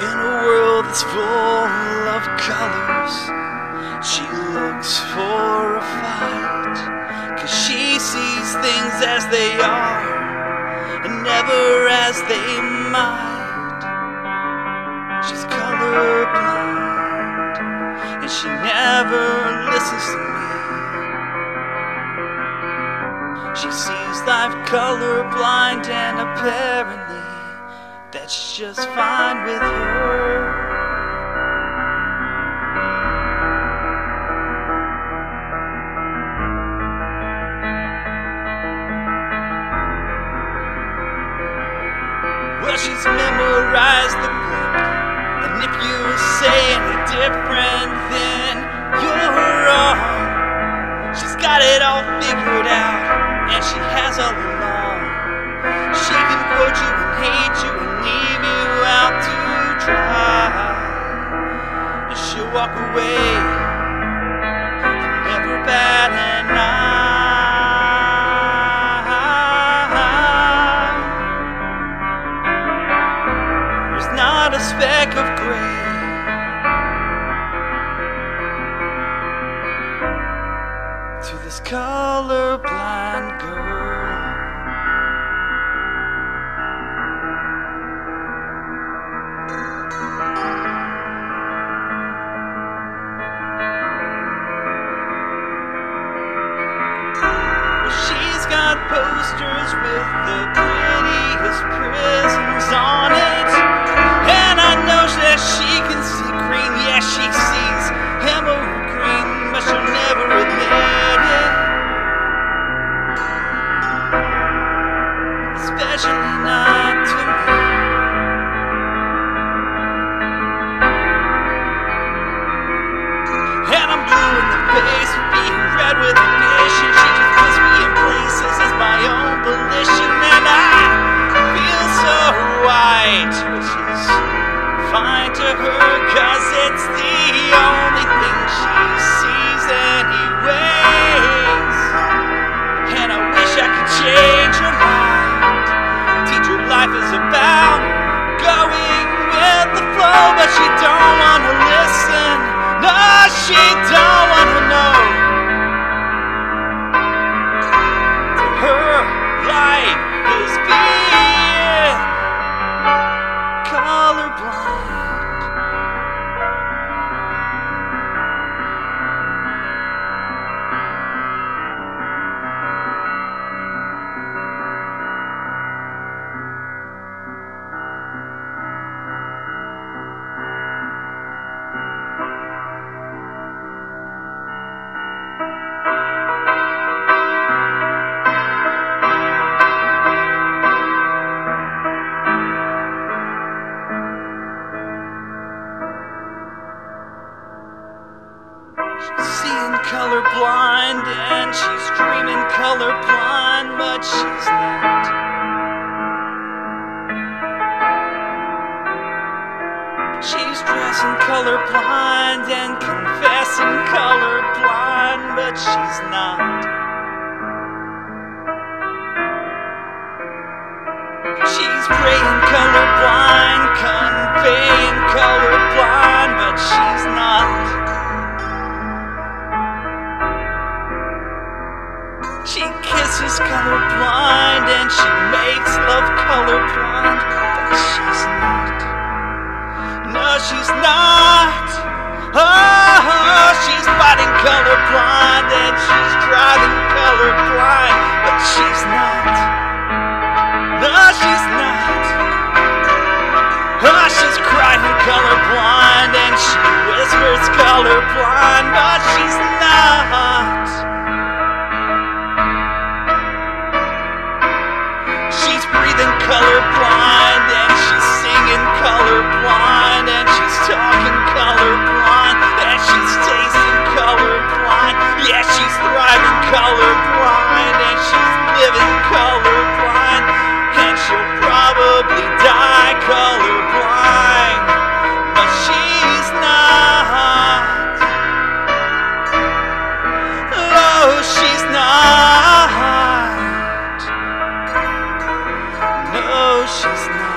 In a world that's full of colors, she looks for a fight, 'cause she sees things as they are and never as they might. She's colorblind and she never listens to me. She sees life colorblind and apparently that's just fine with her. Well, she's memorized the book, and if you say any different, then you're wrong. She's got it all figured out, and she has all along. She can quote you and hate you and leave you out to dry, and she'll walk away and never bat an eye. There's not a speck of gray to this colorblind girl. She's got posters with the prettiest prisons on it, and I know that she can see green. Yeah, she sees emerald green, but she'll never admit it, especially not to me. And I'm blue in the face for being red with ambition. She just puts me in places as my own volition, and I feel so white, which is fine to her, 'cause it's the only thing she sees anyways. And I wish I could change her mind, teach her life is about going with the flow, but she don't wanna listen. No, she don't wanna know. To her, life is being colorblind. She's seeing colorblind and she's dreaming colorblind, but she's not. She's dressing colorblind and confessing colorblind, but she's not. She's praying colorblind, conveying colorblind, but she's not. She kisses colorblind and she makes love colorblind, but she's not. No, she's not. Oh, she's fighting colorblind and she's driving colorblind, but she's not. No, she's not. Oh, she's crying colorblind and she whispers colorblind, but she's not. She's breathing colorblind and she's singing colorblind and she's talking colorblind and she's tasting colorblind. Yeah, she's thriving colorblind and she's living colorblind, and she'll probably die colorblind, but she's not. Oh, she's not. No, she's not.